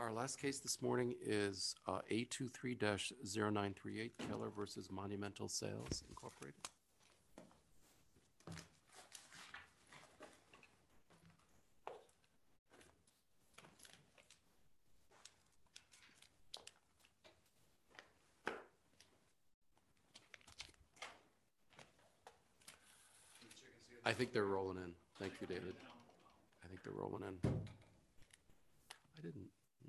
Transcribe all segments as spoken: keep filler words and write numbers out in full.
Our last case this morning is uh, A two three zero nine three eight Keller versus Monumental Sales Incorporated. I think they're rolling in. Thank you, David. I think they're rolling in. I didn't.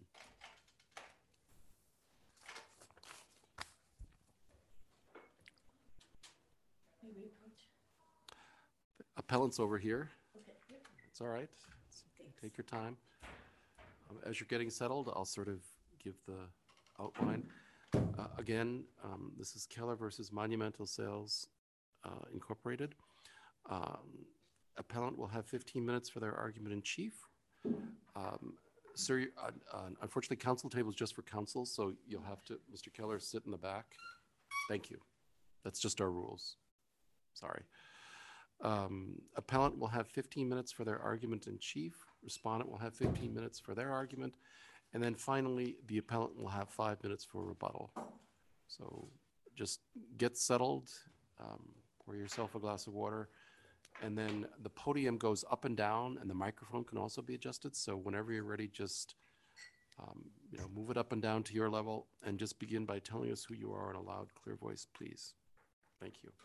Maybe approach. Appellant's over here. Okay. It's all right. Thanks. Take your time. Um, as you're getting settled, I'll sort of give the outline. Uh, again, um, this is Keller versus Monumental Sales uh, Incorporated. Um, appellant will have fifteen minutes for their argument in chief. Um, sir, uh, uh, unfortunately, council table is just for council, so you'll have to, Mister Keller, sit in the back. Thank you. That's just our rules. Sorry. Um, appellant will have fifteen minutes for their argument in chief. Respondent will have fifteen minutes for their argument. And then finally, the appellant will have five minutes for rebuttal. So just get settled, um, pour yourself a glass of water, and then the podium goes up and down, and the microphone can also be adjusted. So whenever you're ready, just um, you know, move it up and down to your level, and just begin by telling us who you are in a loud, clear voice, please. Thank you.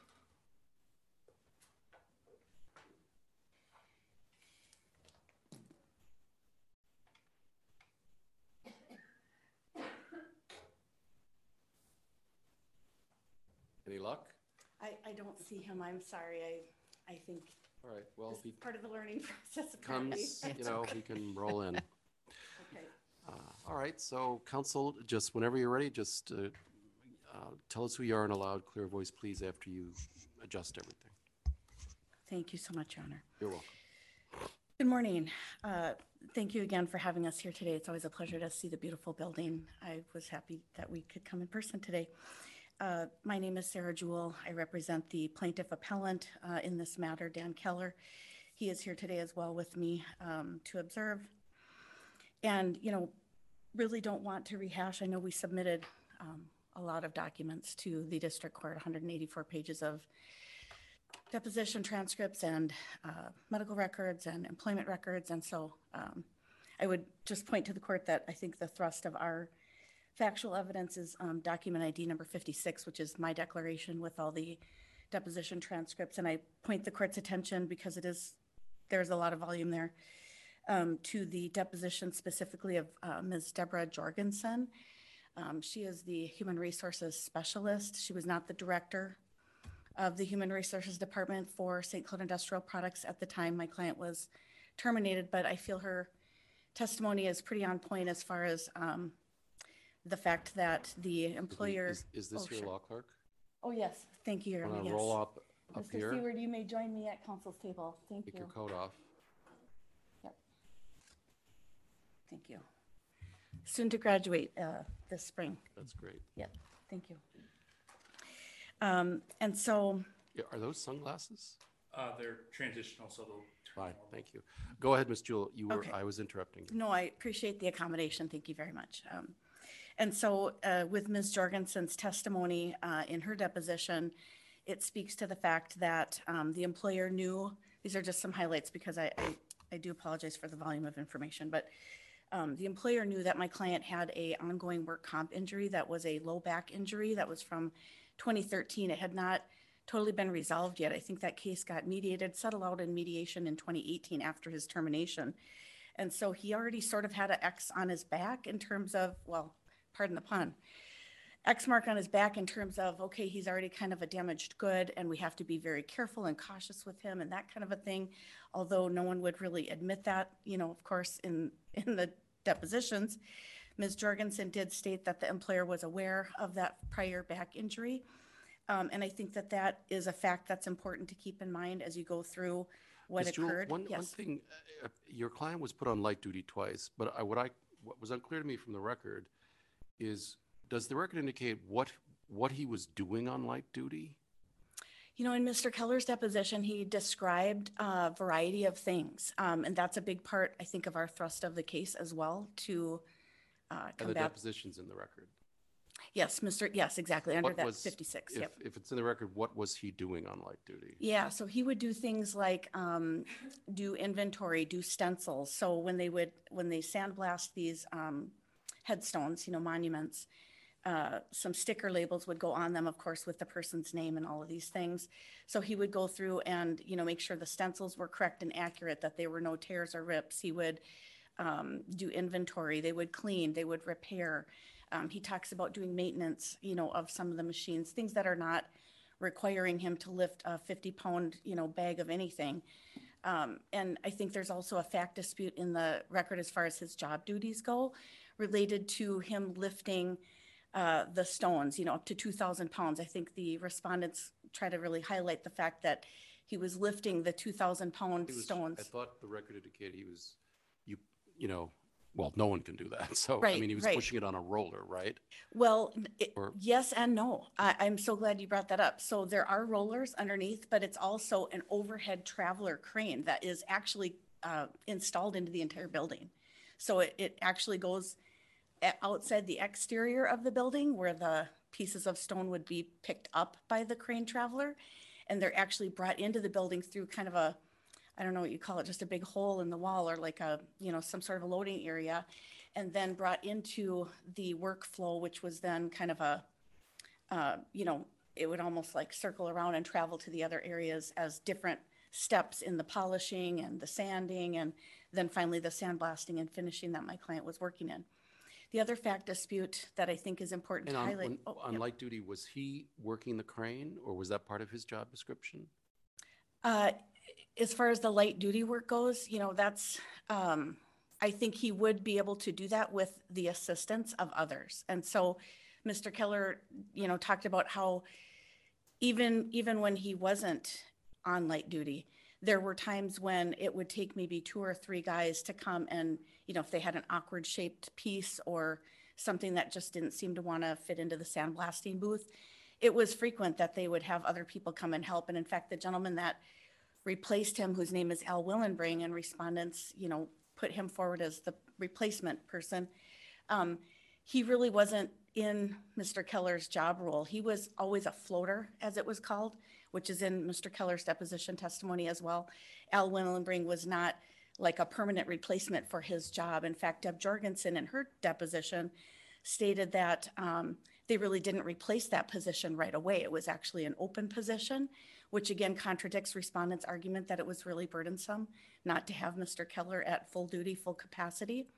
Any luck? I, I don't see him. I'm sorry. I, I think All right, well, this if he is part of the learning process. apparently. comes, you know, he can roll in. Okay. Uh, All right, so council, just whenever you're ready, just uh, uh, tell us who you are in a loud, clear voice, please, after you adjust everything. Thank you so much, Your Honor. You're welcome. Good morning. Uh, thank you again for having us here today. It's always a pleasure to see the beautiful building. I was happy that we could come in person today. Uh, my name is Sarah Jewell. I represent the plaintiff appellant uh, in this matter, Dan Keller. He is here today as well with me um, to observe. And, you know, really don't want to rehash. I know we submitted um, a lot of documents to the district court, one hundred eighty-four pages of deposition transcripts and uh, medical records and employment records. And so um, I would just point to the court that I think the thrust of our factual evidence is um, document I D number fifty-six, which is my declaration with all the deposition transcripts. And I point the court's attention because it is, there's a lot of volume there, um, to the deposition specifically of uh, Miz Deborah Jorgensen. Um, she is the human resources specialist. She was not the director of the Human Resources Department for Saint Cloud Industrial Products at the time my client was terminated, but I feel her testimony is pretty on point as far as um, the fact that the employer. Is, is this oh, your sure. law clerk? Oh, yes. Thank you, Your Honor. Want to Yes. roll up up Mister here? Seward, you may join me at counsel's table. Thank Take you. your coat off. Yep. Thank you. Soon to graduate uh, this spring. That's great. Yep. Thank you. Um, and so. Yeah, are those sunglasses? Uh, they're transitional, so they'll turn Fine, normal. thank you. Go ahead, Miz Jewell. You were, Okay. I was interrupting you. No, I appreciate the accommodation. Thank you very much. Um, and so uh, with Miz Jorgensen's testimony uh, in her deposition, it speaks to the fact that um, the employer knew, these are just some highlights because I, I, I do apologize for the volume of information, but um, the employer knew that my client had a ongoing work comp injury that was a low back injury that was from twenty thirteen. It had not totally been resolved yet. I think that case got mediated, settled out in mediation in twenty eighteen after his termination. And so he already sort of had an X on his back in terms of, well, pardon the pun, X mark on his back in terms of, okay, he's already kind of a damaged good and we have to be very careful and cautious with him and that kind of a thing. Although no one would really admit that, you know, of course, in, in the depositions. Miz Jorgensen did state that the employer was aware of that prior back injury. Um, and I think that that is a fact that's important to keep in mind as you go through what Miz Jewell, occurred. One, Yes. one thing, uh, your client was put on light duty twice, but I, what I, what was unclear to me from the record is, does the record indicate what, what he was doing on light duty? You know, in Mister Keller's deposition, he described a variety of things. Um, and that's a big part, I think, of our thrust of the case as well, to uh, And the combat. deposition's in the record. Yes, Mister Yes, exactly, under What that was- fifty-six, If, yep. if it's in the record, what was he doing on light duty? Yeah, so he would do things like um, do inventory, do stencils. So when they would, when they sandblast these um, headstones, you know, monuments, uh, some sticker labels would go on them, of course, with the person's name and all of these things. So he would go through and, you know, make sure the stencils were correct and accurate, that there were no tears or rips. He would um, do inventory, they would clean, they would repair. Um, he talks about doing maintenance, you know, of some of the machines, things that are not requiring him to lift a fifty pound, you know, bag of anything. Um, and I think there's also a fact dispute in the record as far as his job duties go, related to him lifting uh, the stones, you know, up to two thousand pounds. I think the respondents try to really highlight the fact that he was lifting the two thousand pound He was- stones. I thought the record indicated he was, you, you know, well, no one can do that. So, I Right, mean, he was right. pushing it on a roller, right? Well, n- it- Or- yes and no. I, I'm so glad you brought that up. So there are rollers underneath, but it's also an overhead traveler crane that is actually uh, installed into the entire building. So it, it actually goes a- outside the exterior of the building where the pieces of stone would be picked up by the crane traveler. And they're actually brought into the building through kind of a, I don't know what you call it, just a big hole in the wall or like a, you know, some sort of a loading area. And then brought into the workflow, which was then kind of a, uh, you know, it would almost like circle around and travel to the other areas as different steps in the polishing and the sanding and then finally the sandblasting and finishing that my client was working in. The other fact dispute that I think is important And to on, highlight. when- oh, on yep. light duty, was he working the crane or was that part of his job description? Uh, as far as the light duty work goes, you know, that's, um, I think he would be able to do that with the assistance of others. And so Mister Keller, you know, talked about how even, even when he wasn't on light duty, there were times when it would take maybe two or three guys to come and, you know, if they had an awkward shaped piece or something that just didn't seem to want to fit into the sandblasting booth, it was frequent that they would have other people come and help. And in fact, the gentleman that replaced him, whose name is Al Willenbring, and respondents, you know, put him forward as the replacement person. Um, he really wasn't in Mister Keller's job role. He was always a floater, as it was called, which is in Mister Keller's deposition testimony as well. Al Willenbring was not like a permanent replacement for his job. In fact, Deb Jorgensen in her deposition stated that um, they really didn't replace that position right away. It was actually an open position, which again contradicts respondents' argument that it was really burdensome not to have Mister Keller at full duty, full capacity.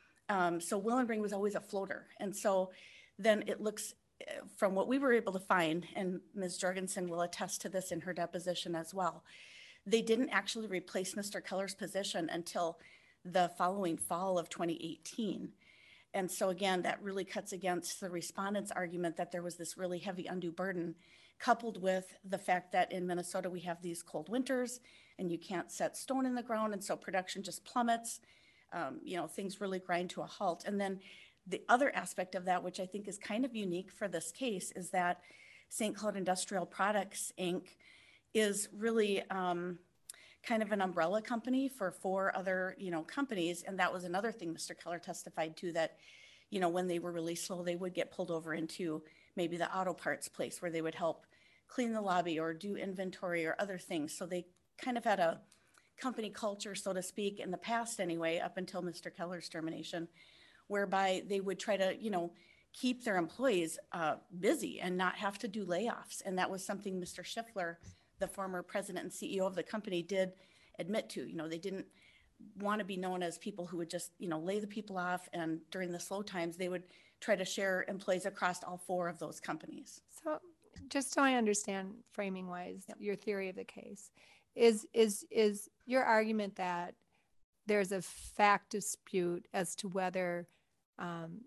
Um, so Willenbring was always a floater. And so then it looks, uh, from what we were able to find, and Miz Jorgensen will attest to this in her deposition as well, they didn't actually replace Mister Keller's position until the following fall of twenty eighteen. And so again, that really cuts against the respondent's argument that there was this really heavy undue burden, coupled with the fact that in Minnesota we have these cold winters and you can't set stone in the ground, and so production just plummets. Um, you know, things really grind to a halt. And then the other aspect of that, which I think is kind of unique for this case, is that Saint Cloud Industrial Products, Incorporated is really um, kind of an umbrella company for four other, you know, companies. And that was another thing Mister Keller testified to, that, you know, when they were really slow, they would get pulled over into maybe the auto parts place where they would help clean the lobby or do inventory or other things. So they kind of had a company culture, so to speak, in the past anyway, up until Mister Keller's termination, whereby they would try to, you know, keep their employees uh, busy and not have to do layoffs. And that was something Mister Schiffler, the former president and C E O of the company, did admit to. You know, they didn't want to be known as people who would just, you know, lay the people off. And during the slow times, they would try to share employees across all four of those companies. So just so I understand framing wise, Yep. your theory of the case is, is, is your argument that there's a fact dispute as to whether um,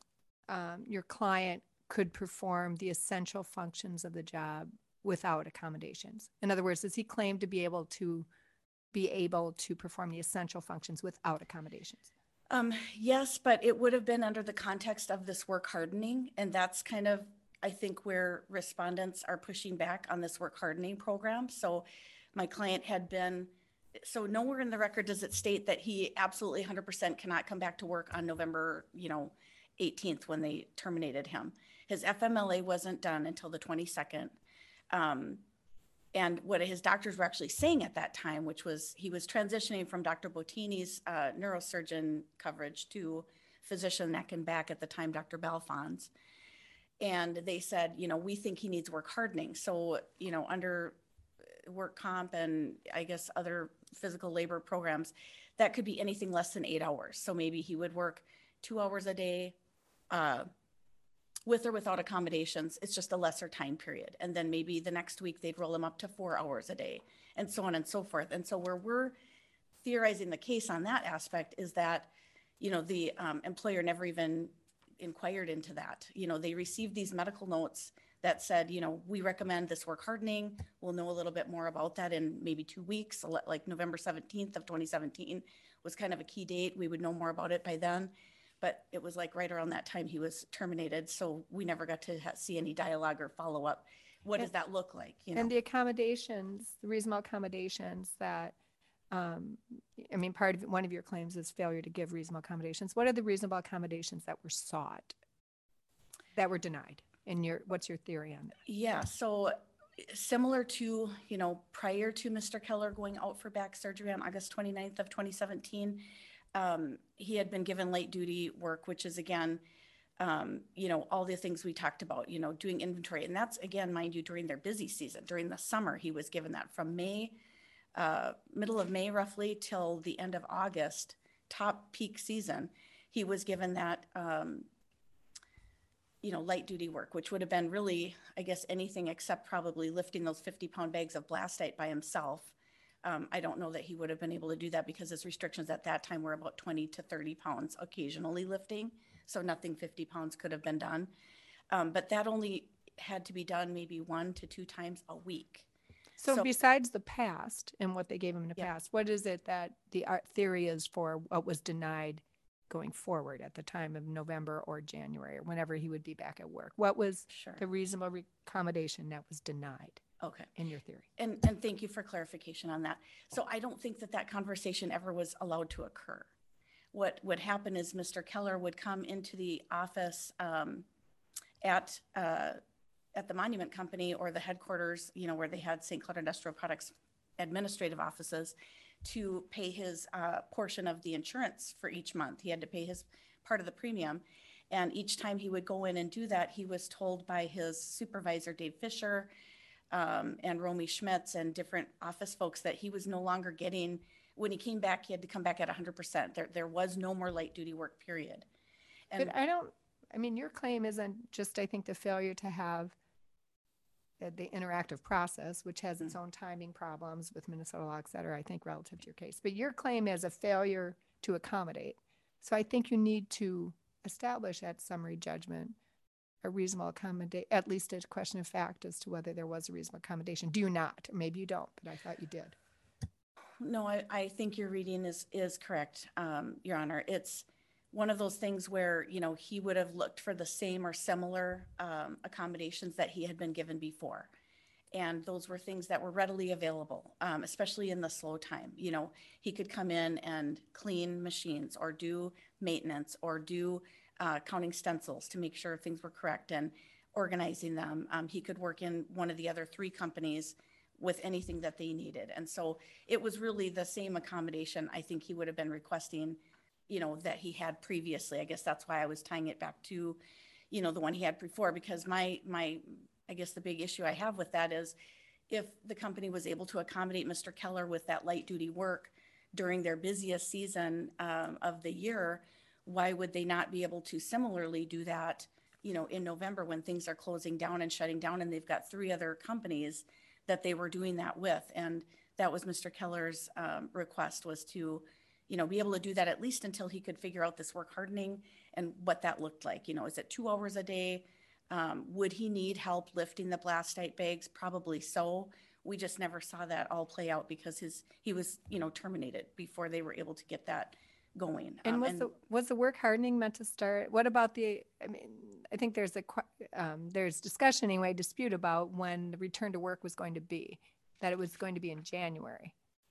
um, your client could perform the essential functions of the job without accommodations. In other words, does he claim to be able to be able to perform the essential functions without accommodations? Um, yes, but it would have been under the context of this work hardening. And that's kind of, I think, where respondents are pushing back on this work hardening program. So my client had been so nowhere in the record does it state that he absolutely one hundred percent cannot come back to work on November, you know, eighteenth when they terminated him. His F M L A wasn't done until the twenty-second. Um, and what his doctors were actually saying at that time, which was he was transitioning from Doctor Bottini's uh, neurosurgeon coverage to physician neck and back at the time, Doctor Balfon's. And they said, you know, we think he needs work hardening. So, you know, under work comp and I guess other physical labor programs, that could be anything less than eight hours. So maybe he would work two hours a day uh, with or without accommodations. It's just a lesser time period. And then maybe the next week they'd roll him up to four hours a day and so on and so forth. And so where we're theorizing the case on that aspect is that, you know, the um, employer never even inquired into that. You know, they received these medical notes that said, you know, we recommend this work hardening. We'll know a little bit more about that in maybe two weeks, like November seventeenth of twenty seventeen was kind of a key date. We would know more about it by then. But it was like right around that time he was terminated. So we never got to ha- see any dialogue or follow up. What does that look like? You know? And the accommodations, the reasonable accommodations that, um, I mean, part of one of your claims is failure to give reasonable accommodations. What are the reasonable accommodations that were sought, that were denied? And your, what's your theory on that? Yeah, so similar to, you know, prior to Mister Keller going out for back surgery on August twenty-ninth of twenty seventeen, um, he had been given light duty work, which is again, um, you know, all the things we talked about, you know, doing inventory. And that's again, mind you, during their busy season, during the summer, he was given that from May, uh, middle of May roughly till the end of August, top peak season, he was given that, um, you know, light duty work, which would have been really, I guess, anything except probably lifting those fifty pound bags of blastite by himself. Um, I don't know that he would have been able to do that because his restrictions at that time were about twenty to thirty pounds occasionally lifting. So nothing fifty pounds could have been done. Um, but that only had to be done maybe one to two times a week. So, So- besides the past and what they gave him in the Yeah. past, what is it that the art theory is for what was denied going forward at the time of November or January or whenever he would be back at work? What was Sure. the reasonable re- accommodation that was denied Okay. in your theory? And, and thank you for clarification on that. So I don't think that that conversation ever was allowed to occur. What would happen is Mister Keller would come into the office um, at uh, at the Monument Company or the headquarters, you know, where they had Saint Cloud Industrial Products administrative offices, to pay his uh, portion of the insurance for each month. He had to pay his part of the premium. And each time he would go in and do that, he was told by his supervisor, Dave Fisher, um, and Romy Schmitz and different office folks that he was no longer getting, when he came back, he had to come back at one hundred percent. There, there was no more light duty work, period. And But I don't, I mean, your claim isn't just, I think, the failure to have the, the interactive process, which has its own timing problems with Minnesota law, et cetera, I think, relative to your case. But your claim is a failure to accommodate. So I think you need to establish at summary judgment a reasonable accommodate, at least a question of fact as to whether there was a reasonable accommodation. Do you not? Or maybe you don't, but I thought you did. No, I, I think your reading is, is correct, um, Your Honor. It's one of those things where, you know, he would have looked for the same or similar um, accommodations that he had been given before. And those were things that were readily available, um, especially in the slow time. You know, he could come in and clean machines or do maintenance or do uh, counting stencils to make sure things were correct and organizing them. Um, he could work in one of the other three companies with anything that they needed. And so it was really the same accommodation I think he would have been requesting, you know, that he had previously. I guess that's why I was tying it back to, you know, the one he had before, because my, my, I guess the big issue I have with that is if the company was able to accommodate Mister Keller with that light duty work during their busiest season um, of the year, why would they not be able to similarly do that, you know, in November when things are closing down and shutting down and they've got three other companies that they were doing that with? And that was Mister Keller's um, request, was to, you know, be able to do that at least until he could figure out this work hardening and what that looked like. You know, is it two hours a day? Um, would he need help lifting the blastite bags? Probably so. We just never saw that all play out because his he was, you know, terminated before they were able to get that going. And Um, was the was the work hardening meant to start? What about the? I mean, I think there's a que- um, there's discussion anyway, dispute about when the return to work was going to be. That it was going to be in January,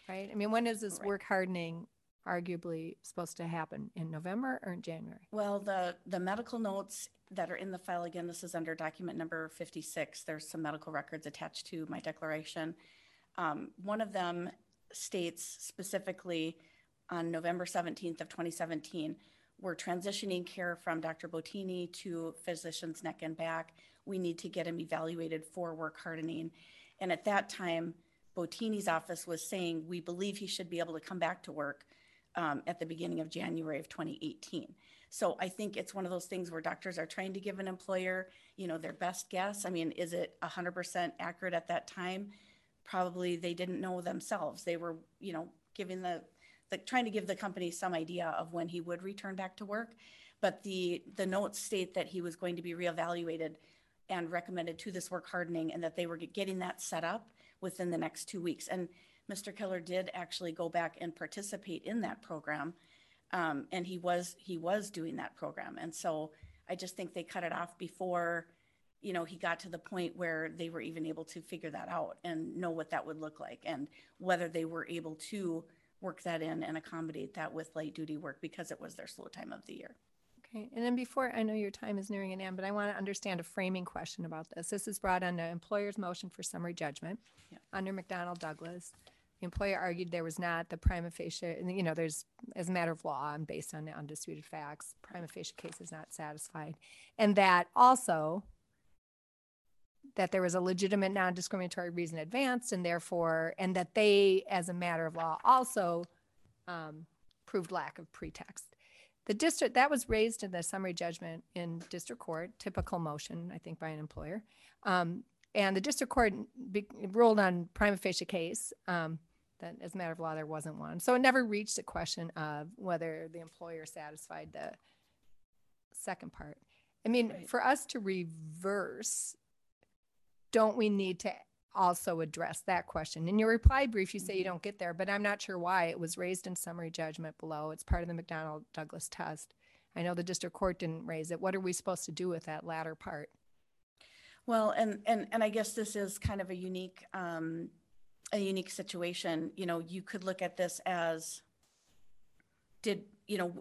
right? I mean, when is this Right. work hardening arguably supposed to happen? In November or in January? Well, the, the medical notes that are in the file, again, this is under document number fifty-six. There's some medical records attached to my declaration. Um, one of them states specifically on November seventeenth of twenty seventeen, we're transitioning care from Doctor Bottini to physician's neck and back. We need to get him evaluated for work hardening. And at that time, Bottini's office was saying, we believe he should be able to come back to work um, at the beginning of January of twenty eighteen. So I think it's one of those things where doctors are trying to give an employer, you know, their best guess. I mean, is it one hundred percent accurate at that time? Probably they didn't know themselves. They were, you know, giving the, the trying to give the company some idea of when he would return back to work. But the, the notes state that he was going to be reevaluated and recommended to this work hardening, and that they were getting that set up within the next two weeks. And Mister Keller did actually go back and participate in that program. Um, and he was, he was doing that program. And so I just think they cut it off before, you know, he got to the point where they were even able to figure that out and know what that would look like, and whether they were able to work that in and accommodate that with light duty work, because it was their slow time of the year. Okay, and then before, I know your time is nearing an end, but I want to understand a framing question about this. This is brought on the employer's motion for summary judgment Yeah. under McDonnell Douglas. The employer argued there was not the prima facie, and, you know, there's, as a matter of law and based on the undisputed facts, prima facie case is not satisfied. And that also, that there was a legitimate non-discriminatory reason advanced, and therefore, and that they, as a matter of law, also um, proved lack of pretext. The district, that was raised in the summary judgment in district court, typical motion, I think, by an employer. Um, and the district court be, ruled on prima facie case, um, that as a matter of law, there wasn't one. So it never reached the question of whether the employer satisfied the second part. I mean, Right. for us to reverse, don't we need to also address that question? In your reply brief, you say you don't get there, but I'm not sure why. It was raised in summary judgment below. It's part of the McDonnell Douglas test. I know the district court didn't raise it. What are we supposed to do with that latter part? Well, and, and, and I guess this is kind of a unique, um, a unique situation. You know, you could look at this as, did, you know,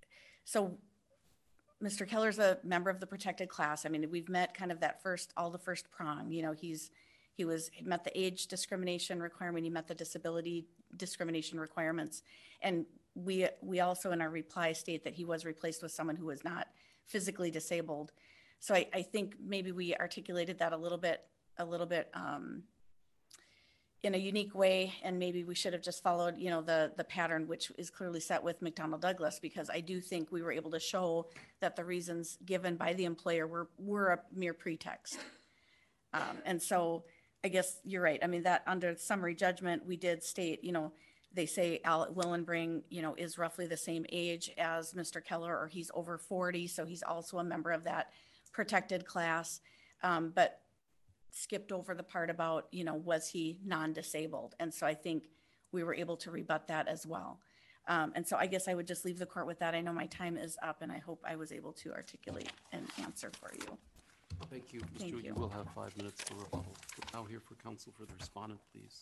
so Mister Keller's a member of the protected class. I mean, we've met kind of that first, all the first prong, you know, he's, he was, he met the age discrimination requirement, he met the disability discrimination requirements. And we, we also in our reply state that he was replaced with someone who was not physically disabled. So I, I think maybe we articulated that a little bit, a little bit, um, in a unique way, and maybe we should have just followed, you know, the the pattern which is clearly set with McDonnell Douglas, because I do think we were able to show that the reasons given by the employer were were a mere pretext. Um, and so I guess you're right. I mean, that under summary judgment, we did state, you know, they say Al Willenbring, you know, is roughly the same age as Mister Keller, or he's over forty, so he's also a member of that protected class. Um, but skipped over the part about, you know, was he non-disabled? And so I think we were able to rebut that as well. Um, and so I guess I would just leave the court with that. I know my time is up, and I hope I was able to articulate an answer for you. Thank you. Miz Thank Jewell, you. you will have five minutes for rebuttal. We're now here for counsel for the respondent, please.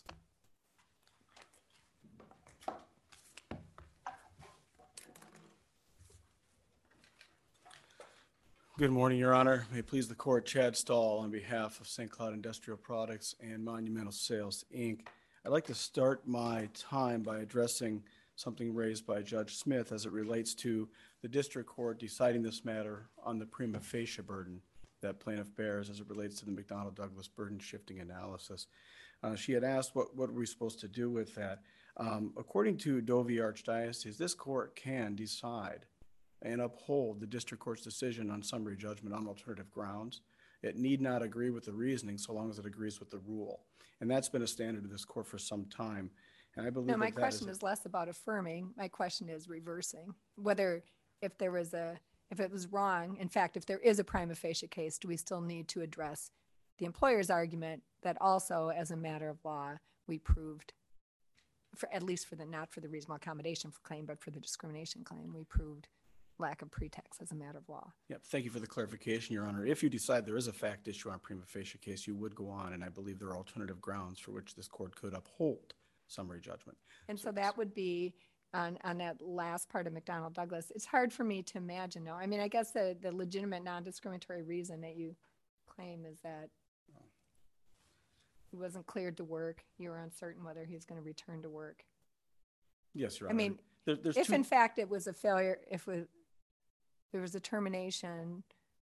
Good morning, Your Honor. May it please the court, Chad Stahl on behalf of Saint Cloud Industrial Products and Monumental Sales, Incorporated. I'd like to start my time by addressing something raised by Judge Smith as it relates to the district court deciding this matter on the prima facie burden that plaintiff bears as it relates to the McDonnell Douglas burden shifting analysis. Uh, she had asked what, what were we supposed to do with that. Um, according to Dovey Archdiocese, this court can decide and uphold the district court's decision on summary judgment on alternative grounds. It need not agree with the reasoning so long as it agrees with the rule. And that's been a standard of this court for some time. And I believe No, my that that question is is less about affirming. My question is reversing. Whether, if there was a, if it was wrong, in fact, if there is a prima facie case, do we still need to address the employer's argument that also, as a matter of law, we proved, for at least for the, not for the reasonable accommodation for claim, but for the discrimination claim, we proved lack of pretext as a matter of law. Yep, thank you for the clarification, Your Honor. If you decide there is a fact issue on prima facie case, you would go on, and I believe there are alternative grounds for which this court could uphold summary judgment. And so that would be on, on that last part of McDonnell Douglas. It's hard for me to imagine, though. I mean, I guess the, the legitimate non-discriminatory reason that you claim is that he wasn't cleared to work. You were uncertain whether he was going to return to work. Yes, Your I Honor. mean, There- there's if two- in fact it was a failure, if it, there was a termination,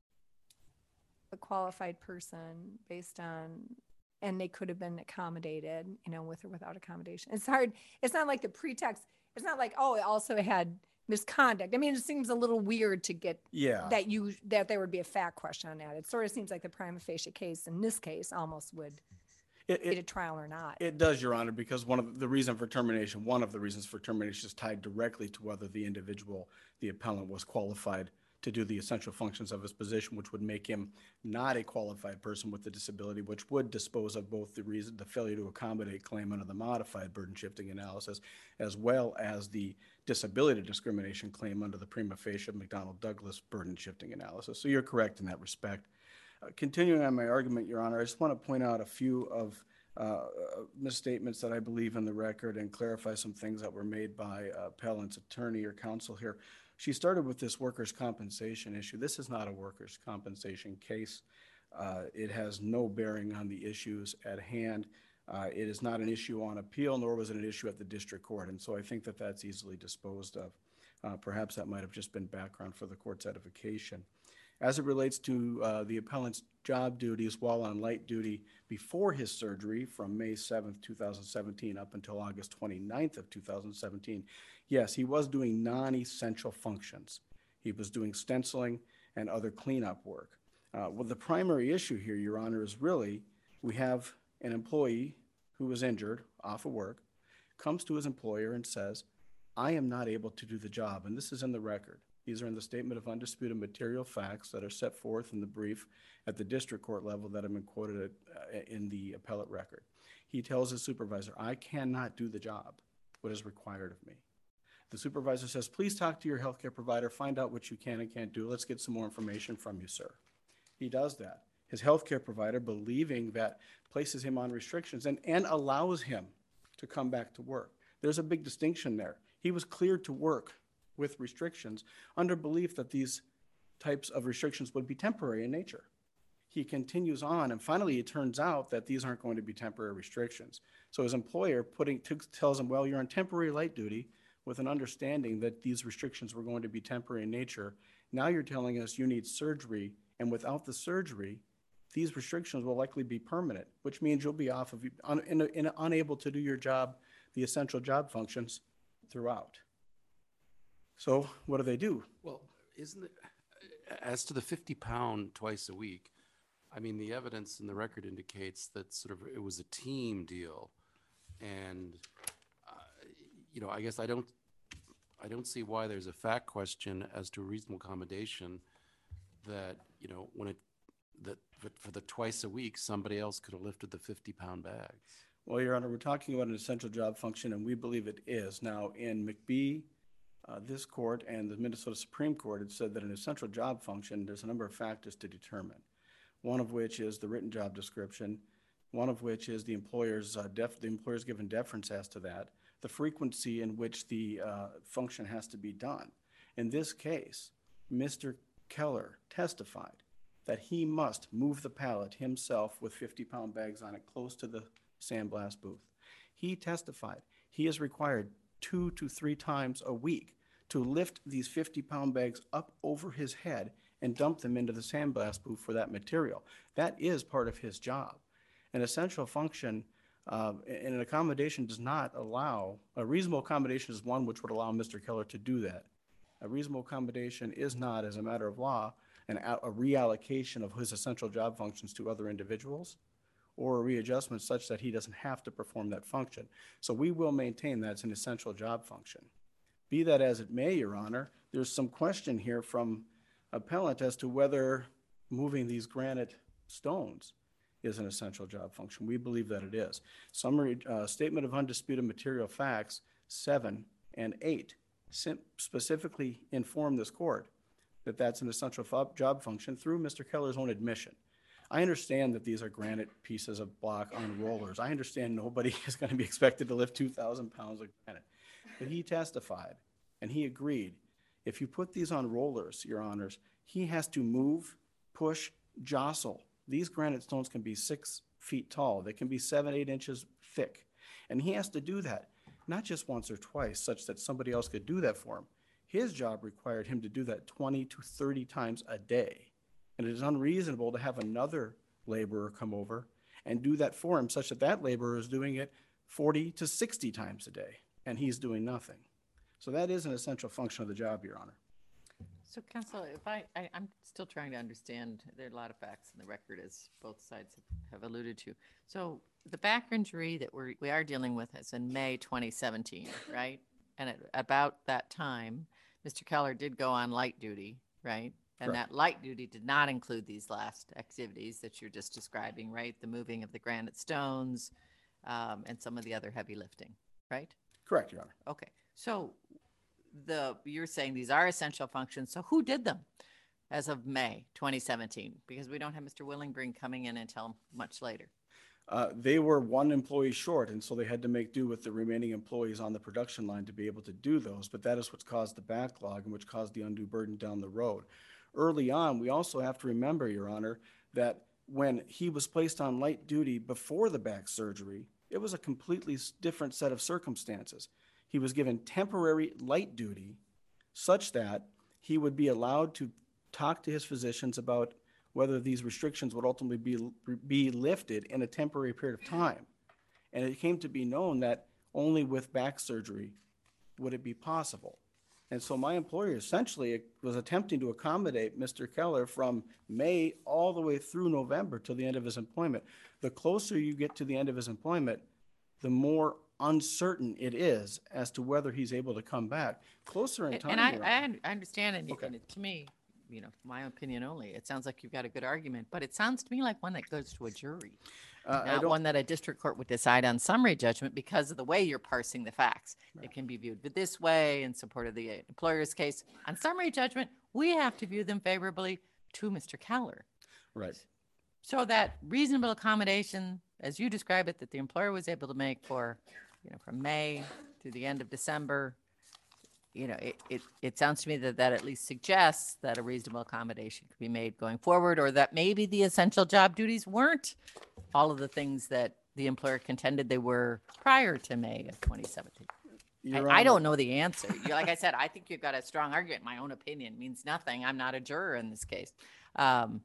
a qualified person based on, and they could have been accommodated, you know, with or without accommodation. It's hard. It's not like the pretext. It's not like, oh, it also had misconduct. I mean, it seems a little weird to get Yeah. that you, that there would be a fact question on that. It sort of seems like the prima facie case in this case almost would It, get a it, trial or not. it does, Your Honor, because one of the reason for termination, one of the reasons for termination is tied directly to whether the individual, the appellant, was qualified to do the essential functions of his position, which would make him not a qualified person with a disability, which would dispose of both the reason, the failure to accommodate claim under the modified burden shifting analysis, as well as the disability discrimination claim under the prima facie McDonnell Douglas burden shifting analysis. So you're correct in that respect. Uh, continuing on my argument, Your Honor, I just want to point out a few of uh, misstatements that I believe in the record and clarify some things that were made by uh, appellant's attorney or counsel here. She started with this workers' compensation issue. This is not a workers' compensation case. Uh, it has no bearing on the issues at hand. Uh, it is not an issue on appeal, nor was it an issue at the district court. And so I think that that's easily disposed of. Uh, perhaps that might have just been background for the court's edification. As it relates to uh, the appellant's job duties while on light duty before his surgery from May seventh, two thousand seventeen up until August twenty-ninth of two thousand seventeen, yes, he was doing non-essential functions. He was doing stenciling and other cleanup work. Uh, well, the primary issue here, Your Honor, is really we have an employee who was injured off of work, comes to his employer and says, I am not able to do the job. And this is in the record. These are in the statement of undisputed material facts that are set forth in the brief at the district court level that have been quoted at, uh, in the appellate record. He tells his supervisor, I cannot do the job, what is required of me. The supervisor says, please talk to your healthcare provider, find out what you can and can't do. Let's get some more information from you, sir. He does that. His healthcare provider, believing that, places him on restrictions and, and allows him to come back to work. There's a big distinction there. He was cleared to work with restrictions under belief that these types of restrictions would be temporary in nature. He continues on, and finally it turns out that these aren't going to be temporary restrictions. So his employer putting t- tells him, well, you're on temporary light duty with an understanding that these restrictions were going to be temporary in nature. Now you're telling us you need surgery, and without the surgery, these restrictions will likely be permanent, which means you'll be off of, un, in, in, unable to do your job, the essential job functions throughout. So what do they do? Well, isn't it, as to the fifty pound twice a week, I mean, the evidence in the record indicates that sort of it was a team deal. And, uh, you know, I guess I don't, I don't see why there's a fact question as to reasonable accommodation that, you know, when it, that for, for the twice a week, somebody else could have lifted the fifty pound bags. Well, Your Honor, we're talking about an essential job function, and we believe it is. Now, in McBee, uh, this court and the Minnesota Supreme Court had said that an essential job function, there's a number of factors to determine, one of which is the written job description, one of which is the employer's, uh, def- the employer's given deference as to that, the frequency in which the uh, function has to be done. In this case, Mister Keller testified that he must move the pallet himself with fifty pound bags on it close to the sandblast booth. He testified he is required two to three times a week to lift these fifty pound bags up over his head and dump them into the sandblast booth for that material. That is part of his job. An essential function uh, and an accommodation does not allow, a reasonable accommodation is one which would allow Mister Keller to do that. A reasonable accommodation is not, as a matter of law, an, a reallocation of his essential job functions to other individuals or a readjustment such that he doesn't have to perform that function. So we will maintain that it's an essential job function. Be that as it may, Your Honor, there's some question here from appellant as to whether moving these granite stones is an essential job function. We believe that it is. Summary uh, statement of undisputed material facts seven and eight sim- specifically inform this court that that's an essential f- job function through Mister Keller's own admission. I understand that these are granite pieces of block on rollers. I understand nobody is going to be expected to lift two thousand pounds of granite. But he testified, and he agreed, if you put these on rollers, Your Honors, he has to move, push, jostle. These granite stones can be six feet tall. They can be seven, eight inches thick. And he has to do that, not just once or twice, such that somebody else could do that for him. His job required him to do that twenty to thirty times a day. And it is unreasonable to have another laborer come over and do that for him, such that that laborer is doing it forty to sixty times a day, and he's doing nothing. So that is an essential function of the job, Your Honor. So, Counsel, if I, I, I'm still trying to understand, there are a lot of facts in the record, as both sides have alluded to. So the back injury that we're, we are dealing with is in May twenty seventeen, right? And at about that time, Mister Keller did go on light duty, right? And Correct. that light duty did not include these last activities that you're just describing, right? The moving of the granite stones um, and some of the other heavy lifting, right? Correct, Your Honor. Okay, so the, you're saying these are essential functions, so who did them as of May twenty seventeen? Because we don't have Mister Willingbrink coming in until much later. Uh, they were one employee short, and so they had to make do with the remaining employees on the production line to be able to do those. But that is what's caused the backlog and which caused the undue burden down the road. Early on, we also have to remember, Your Honor, that when he was placed on light duty before the back surgery, it was a completely s- different set of circumstances. He was given temporary light duty such that he would be allowed to talk to his physicians about whether these restrictions would ultimately be, be lifted in a temporary period of time. And it came to be known that only with back surgery would it be possible. And so my employer essentially was attempting to accommodate Mister Keller from May all the way through November to the end of his employment. The closer you get to the end of his employment, the more uncertain it is as to whether he's able to come back. Closer in And time, and I, Your I Honor. un- I understand, and, Okay. and it- to me, you know, my opinion only, it sounds like you've got a good argument, but it sounds to me like one that goes to a jury, Uh, I not don't- one that a district court would decide on summary judgment because of the way you're parsing the facts. It can be viewed this way in support of the uh, employer's case. On summary judgment, we have to view them favorably to Mister Keller. Right. So that reasonable accommodation, as you describe it, that the employer was able to make for, you know, from May to the end of December, you know, it, it, it sounds to me that that at least suggests that a reasonable accommodation could be made going forward, or that maybe the essential job duties weren't all of the things that the employer contended they were prior to May of twenty seventeen. Your I, I Honor, don't know the answer. You Like I said, I think you've got a strong argument. My own opinion means nothing. I'm not a juror in this case. Um,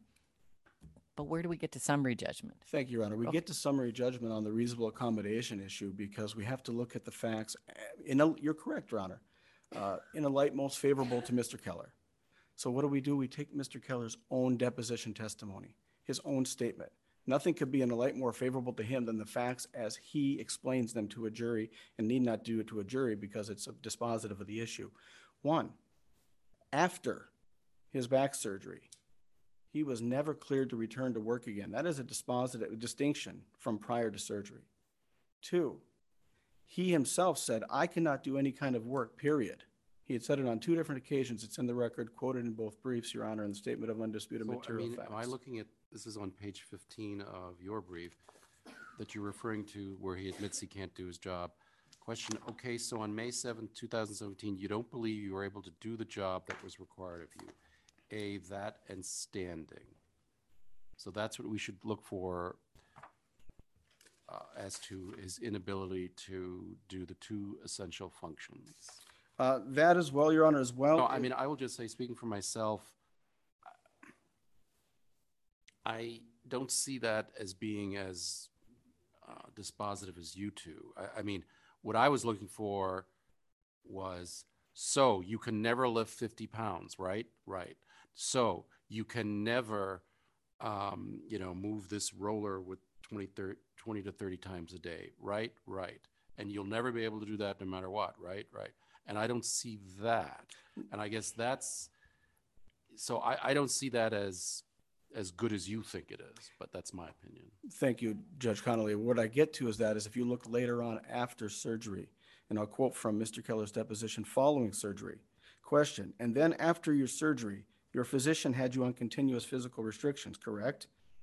but where do we get to summary judgment? Thank you, Your Honor. We Okay. get to summary judgment on the reasonable accommodation issue because we have to look at the facts. uh, In a, you're correct, Your Honor, uh, in a light most favorable to Mister Keller. So what do we do? We take Mister Keller's own deposition testimony, his own statement. Nothing could be in a light more favorable to him than the facts as he explains them to a jury, and need not do it to a jury because it's a dispositive of the issue. One, after his back surgery, he was never cleared to return to work again. That is a dispositive distinction from prior to surgery. Two, he himself said, I cannot do any kind of work, period. He had said it on two different occasions. It's in the record, quoted in both briefs, Your Honor, in the Statement of Undisputed So, I Material mean, Facts. am I looking at, this is on page fifteen of your brief, that you're referring to where he admits he can't do his job. Question, okay, so on May seventh, two thousand seventeen, you don't believe you were able to do the job that was required of you. A, that and standing. So that's what we should look for uh, as to his inability to do the two essential functions. Uh, that as well, Your Honor, as well. No, I mean, I will just say, speaking for myself, I don't see that as being as uh, dispositive as you two. I, I mean, what I was looking for was, so you can never lift fifty pounds, right? Right. So you can never, um, you know, move this roller with twenty, thirty, twenty to thirty times a day, right? Right. And you'll never be able to do that no matter what, right? Right. And I don't see that. And I guess that's, so I, I don't see that as as good as you think it is, but that's my opinion. Thank you, Judge Connolly. What I get to is that is if you look later on after surgery, and I'll quote from Mister Keller's deposition following surgery. Question, and then after your surgery, your physician had you on continuous physical restrictions, correct?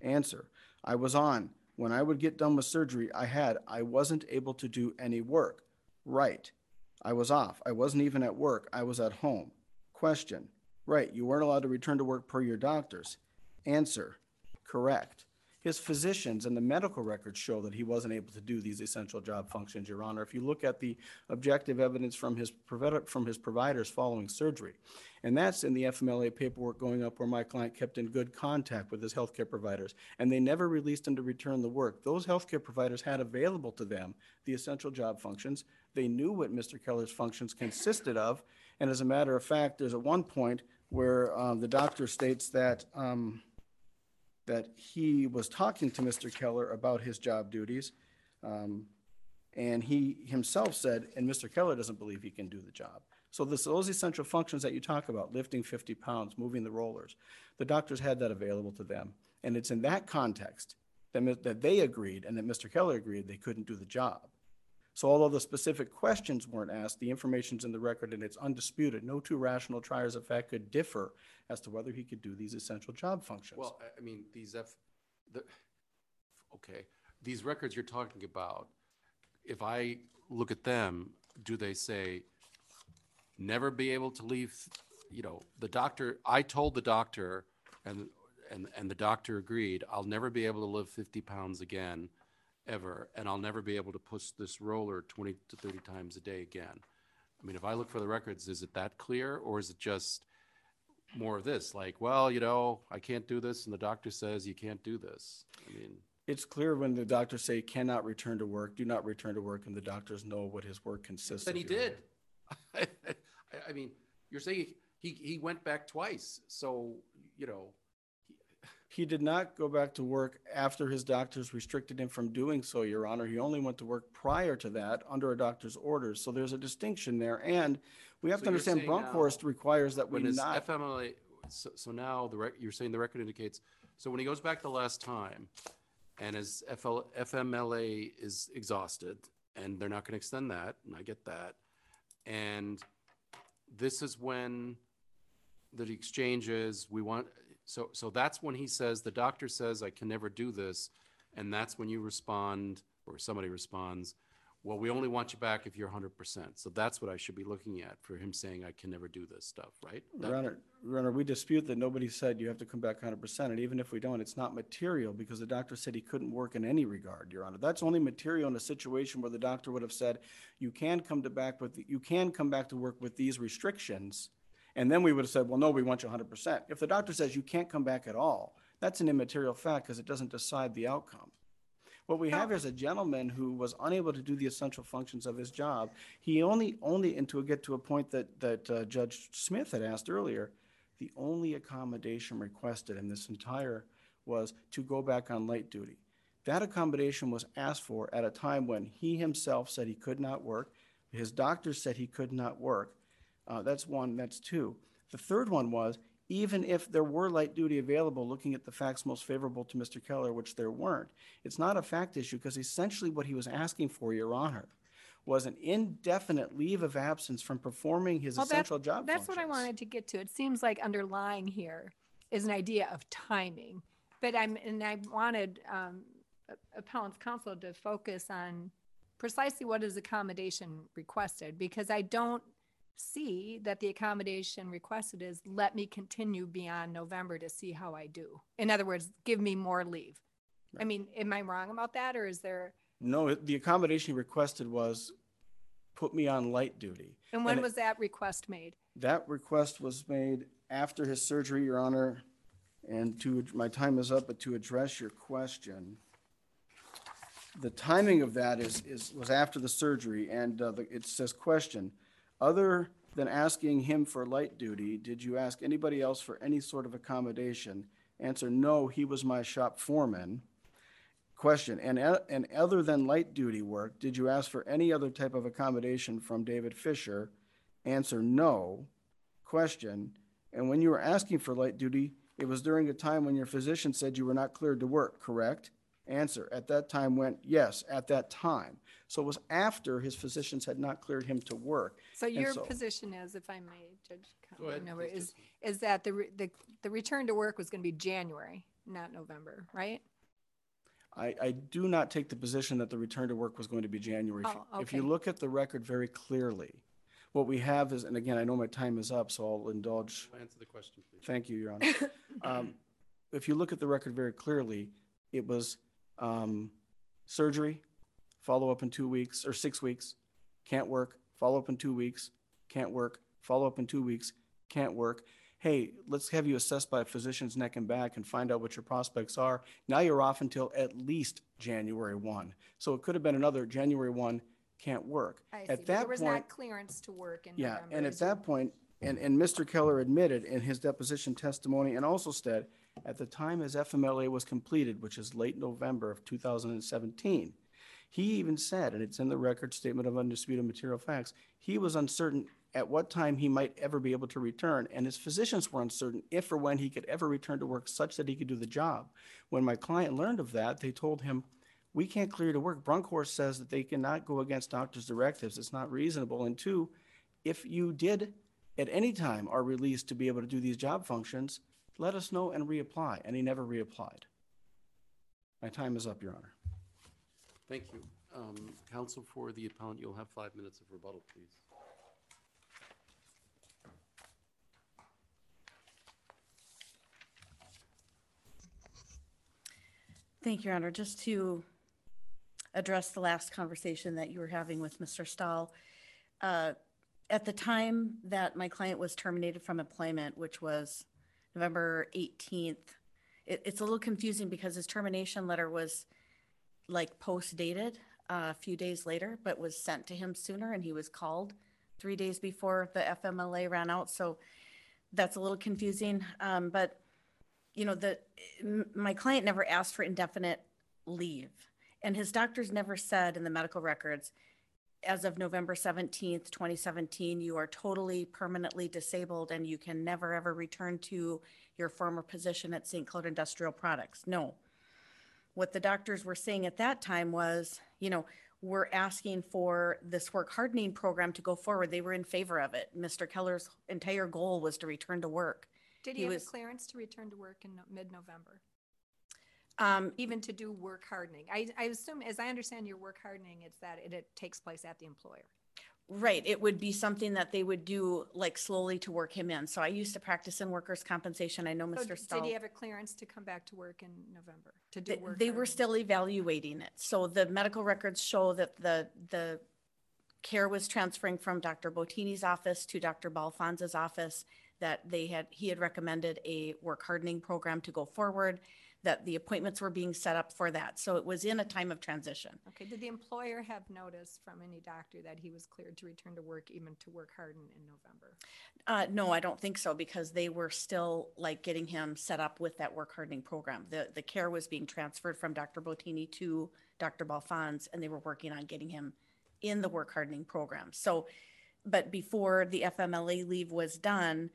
Answer, I was on. When I would get done with surgery I had, I wasn't able to do any work. Right. I was off. I wasn't even at work. I was at home. Question, right, you weren't allowed to return to work per your doctors. Answer, correct. His physicians and the medical records show that he wasn't able to do these essential job functions, Your Honor. If you look at the objective evidence from his, provi- from his providers following surgery, and that's in the F M L A paperwork going up where my client kept in good contact with his healthcare providers, and they never released him to return the work. Those healthcare providers had available to them the essential job functions. They knew what Mister Keller's functions consisted of, and as a matter of fact, there's at one point where um, the doctor states that um, that he was talking to Mister Keller about his job duties, um, and he himself said, and Mister Keller doesn't believe he can do the job. So this, those essential functions that you talk about, lifting fifty pounds, moving the rollers, the doctors had that available to them. And it's in that context that, that they agreed and that Mister Keller agreed they couldn't do the job. So although the specific questions weren't asked, the information's in the record and it's undisputed. No two rational triers of fact could differ as to whether he could do these essential job functions. Well, I- I mean, these F, the, okay, these records you're talking about, if I look at them, do they say never be able to leave, you know, the doctor, I told the doctor and, and, and the doctor agreed, I'll never be able to lift fifty pounds again, ever, and I'll never be able to push this roller twenty to thirty times a day again. I mean, if I look for the records, is it that clear, or is it just more of this, like, well, you know, I can't do this, and the doctor says you can't do this? I mean, it's clear when the doctors say cannot return to work, do not return to work, and the doctors know what his work consists of. then he did. I, I mean, you're saying he, he went back twice, so, you know. He did not go back to work after his doctors restricted him from doing so, Your Honor. He only went to work prior to that under a doctor's orders. So there's a distinction there. And we have So to you're understand saying Bronkhorst now, requires that we When his not. F M L A, so, so now the rec, you're saying the record indicates, so when he goes back the last time and his F L, F M L A is exhausted and they're not going to extend that, and I get that. And this is when the exchange is, we want, so, so that's when he says, the doctor says, I can never do this. And that's when you respond, or somebody responds, well, we only want you back if you're one hundred percent. So that's what I should be looking at for him saying, I can never do this stuff, right? That- Your Honor, Your Honor, we dispute that nobody said you have to come back one hundred percent. And even if we don't, it's not material because the doctor said he couldn't work in any regard, Your Honor. That's only material in a situation where the doctor would have said, you can come to back with, you can come back to work with these restrictions. And then we would have said, well, no, we want you one hundred percent. If the doctor says you can't come back at all, that's an immaterial fact because it doesn't decide the outcome. What we have is a gentleman who was unable to do the essential functions of his job. He only, only, and to get to a point that, that uh, Judge Smith had asked earlier, the only accommodation requested in this entire was to go back on light duty. That accommodation was asked for at a time when he himself said he could not work. His doctor said he could not work. Uh, that's one, that's two. The third one was, even if there were light duty available, looking at the facts most favorable to Mister Keller, which there weren't, it's not a fact issue because essentially what he was asking for, Your Honor, was an indefinite leave of absence from performing his Well, that- essential job That's what I functions. wanted to get to. It seems like underlying here is an idea of timing. But I'm, and I wanted um, appellant's counsel to focus on precisely what is accommodation requested, because I don't see that the accommodation requested is let me continue beyond November to see how I do. In other words, give me more leave. I mean, am I wrong about that, or is there? No, the accommodation he requested was put me on light duty. And when And it- was that request made? That request was made after his surgery, Your Honor, and to, my time is up, but to address your question, the timing of that is, is, was after the surgery, and uh, the- it says, question, other than asking him for light duty, did you ask anybody else for any sort of accommodation? Answer, no, he was my shop foreman. Question, and, uh, and other than light duty work, did you ask for any other type of accommodation from David Fisher? Answer, no. Question, and when you were asking for light duty, it was during a time when your physician said you were not cleared to work, correct? Answer, at that time went, yes, at that time. So it was after his physicians had not cleared him to work. So your so- position is, if I may, Judge Go ahead, Conover, please, is, is that the, re- the, the return to work was going to be January, not November, right? I, I do not take the position that the return to work was going to be January. If- Oh, If you okay. look at the record very clearly, what we have is, and again, I know my time is up, so I'll indulge. Answer the question, please. Thank you, Your Honor. Um, If you look at the record very clearly, it was um, surgery, follow-up in two weeks, or six weeks, can't work, follow-up in two weeks, can't work, follow-up in two weeks, can't work. Hey, let's have you assessed by a physician's neck and back and find out what your prospects are. Now you're off until at least January first. So it could have been another January first, can't work. I see, At but that there was point, not clearance to work in yeah, November. and at is there? that point, and, and Mister Keller admitted in his deposition testimony and also said, at the time his F M L A was completed, which is late November of two thousand seventeen, he even said, and it's in the record statement of undisputed material facts, he was uncertain at what time he might ever be able to return, and his physicians were uncertain if or when he could ever return to work such that he could do the job. When my client learned of that, they told him, we can't clear you to work. Bronkhorst says that they cannot go against doctors' directives. It's not reasonable. And two, if you did at any time are released to be able to do these job functions, let us know and reapply. And he never reapplied. My time is up, Your Honor. Thank you. Um, Counsel for the appellant, you'll have five minutes of rebuttal, please. Thank you, Your Honor. Just to address the last conversation that you were having with Mister Stahl, uh, at the time that my client was terminated from employment, which was November eighteenth, it, it's a little confusing because his termination letter was like post-dated uh, a few days later, but was sent to him sooner, and he was called three days before the F M L A ran out. So that's a little confusing. Um, but you know, the m- my client never asked for indefinite leave, and his doctors never said in the medical records, as of November seventeenth, twenty seventeen, you are totally permanently disabled and you can never ever return to your former position at Saint Cloud Industrial Products. No. What the doctors were saying at that time was, you know, we're asking for this work hardening program to go forward. They were in favor of it. Mister Keller's entire goal was to return to work. Did he he have a was- clearance to return to work in no- mid-November, Um, even to do work hardening? I, I assume, as I understand your work hardening, it's that it, it takes place at the employer. Right, it would be something that they would do like slowly to work him in. So I used to practice in workers' compensation. I know So Mister d- Stahl. Did he have a clearance to come back to work in November, to do They, work they were hardening? still evaluating it. So the medical records show that the, the care was transferring from Doctor Bottini's office to Doctor Balfonza's office, that they had, he had recommended a work hardening program to go forward, that the appointments were being set up for that. So it was in a time of transition. Okay, did the employer have notice from any doctor that he was cleared to return to work, even to work harden in November? Uh, no, I don't think so, because they were still like getting him set up with that work hardening program. The, the care was being transferred from Doctor Bottini to Doctor Balfonz, and they were working on getting him in the work hardening program. So, but before the F M L A leave was done,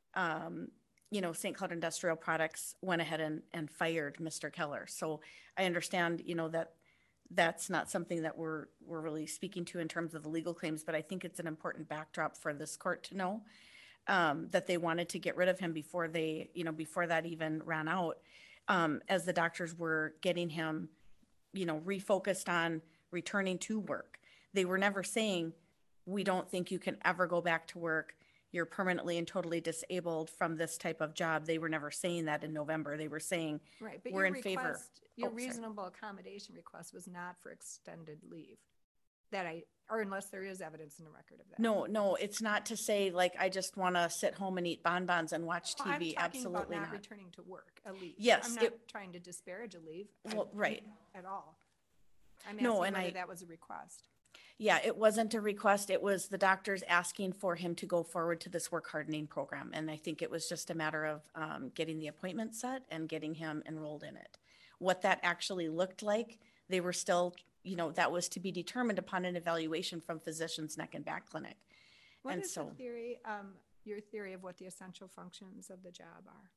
um, you know, Saint Cloud Industrial Products went ahead and, and fired Mister Keller. So I understand, you know, that that's not something that we're, we're really speaking to in terms of the legal claims, but I think it's an important backdrop for this court to know, um, that they wanted to get rid of him before they, you know, before that even ran out, um, as the doctors were getting him, you know, refocused on returning to work. They were never saying, we don't think you can ever go back to work. You're permanently and totally disabled from this type of job. They were never saying that in November. They were saying, Right, but We're your in favor. request, your Oh, sorry. reasonable accommodation request was not for extended leave. That I, or unless there is evidence in the record of that. no, no, it's not to say like, I just want to sit home and eat bonbons and watch Well, T V. I'm talking about Absolutely not not. returning to work, a leave. Yes, I'm not it- trying to disparage a leave. I- Well, right. At all. I'm No, asking and whether I- that was a request. Yeah, it wasn't a request. It was the doctors asking for him to go forward to this work hardening program. And I think it was just a matter of um, getting the appointment set and getting him enrolled in it. What that actually looked like, they were still, you know, that was to be determined upon an evaluation from Physicians Neck and Back Clinic. What And is the so- theory, um, your theory of what the essential functions of the job are?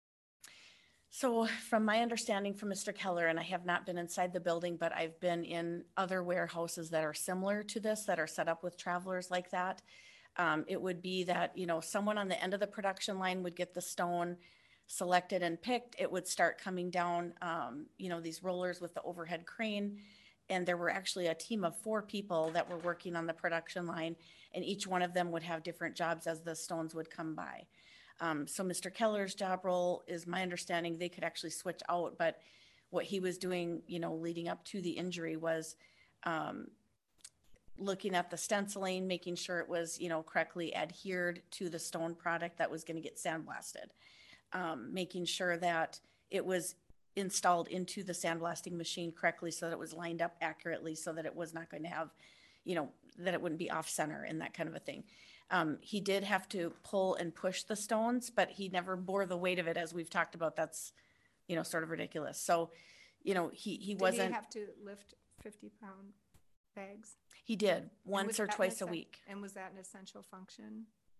So from my understanding from Mister Keller, and I have not been inside the building, but I've been in other warehouses that are similar to this, that are set up with travelers like that. Um, it would be that, you know, someone on the end of the production line would get the stone. selected and picked, it would start coming down, um, you know, these rollers with the overhead crane. And there were actually a team of four people that were working on the production line, and each one of them would have different jobs as the stones would come by. Um, so Mister Keller's job role is my understanding they could actually switch out, but what he was doing, you know, leading up to the injury was, um, looking at the stenciling, making sure it was, you know, correctly adhered to the stone product that was going to get sandblasted. Um, making sure that it was installed into the sandblasting machine correctly so that it was lined up accurately so that it was not going to have, you know, that it wouldn't be off center and that kind of a thing. Um, he did have to pull and push the stones, but he never bore the weight of it, as we've talked about. That's, you know, sort of ridiculous. So, you know, he, he Did wasn't. he have to lift fifty pound bags? He did And once was or that an twice a essen- week. And was that an essential function?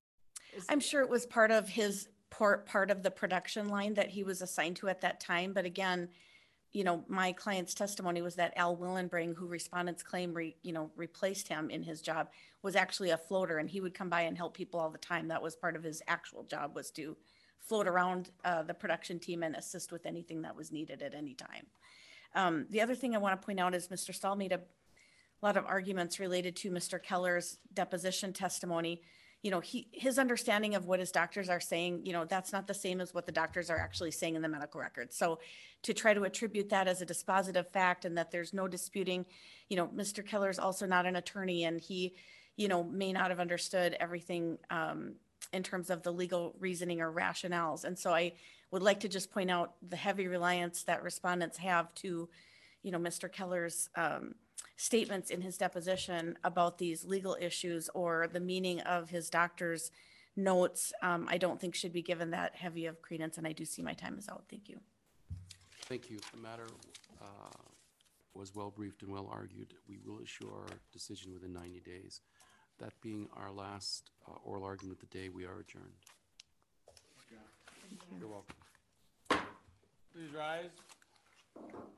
Is I'm it- sure it was part of his part, part of the production line that he was assigned to at that time. But again, you know, my client's testimony was that Al Willenbring, who respondents claim, re, you know, replaced him in his job, was actually a floater, and he would come by and help people all the time. That was part of his actual job, was to float around uh, the production team and assist with anything that was needed at any time. Um, the other thing I want to point out is Mister Stahl made a lot of arguments related to Mister Keller's deposition testimony. You know, he, his understanding of what his doctors are saying, you know, that's not the same as what the doctors are actually saying in the medical records. So to try to attribute that as a dispositive fact and that there's no disputing, you know, Mister Keller is also not an attorney, and he, you know, may not have understood everything um, in terms of the legal reasoning or rationales. And so I would like to just point out the heavy reliance that respondents have to, you know, Mister Keller's um, statements in his deposition about these legal issues or the meaning of his doctor's notes. um, I don't think should be given that heavy of credence, and I do see my time is out. Thank you. Thank you. The matter uh, was well briefed and well argued. We will issue our decision within ninety days. That being our last uh, oral argument of the day, we are adjourned. You're welcome. Please rise.